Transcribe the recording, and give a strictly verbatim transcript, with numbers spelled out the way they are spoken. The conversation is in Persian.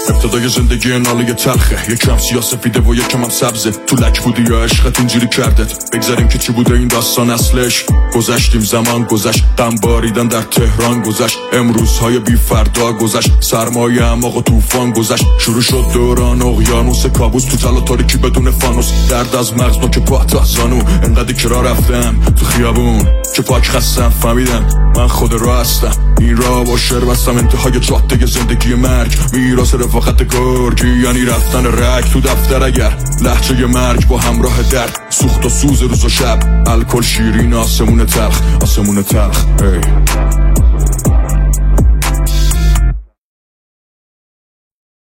ابتدای زندگی ناله تلخه، یکم سیاسفیده و یکم هم سبزه. تو لک بودی یا عشقت اینجوری کردت؟ بگذاریم که چی بوده این داستان اصلش. گذشتیم زمان گذشت، غم باریدن در تهران گذشت، امروزهای بی فردا گذشت، سرمایه اعماق و طوفان گذشت. شروع شد دوران اقیانوس کابوس تو تل و تاریکی بدون فانوس. درد از مغز نوک پا تا زانو، انقدر که راه رفتم تو خیابون که پاک خستم. فهمیدم من خود راه هستم، این راه با شعر بستم. انتهای جاده زندگی مرگ، میراث رفاقت گرگی یعنی رفتن رگ تو دفتر. اگر لهجه مرگ با همراه درد، سوخت و سوز روز و شب، الکل شیرین آسمون تلخ، آسمون تلخ. hey.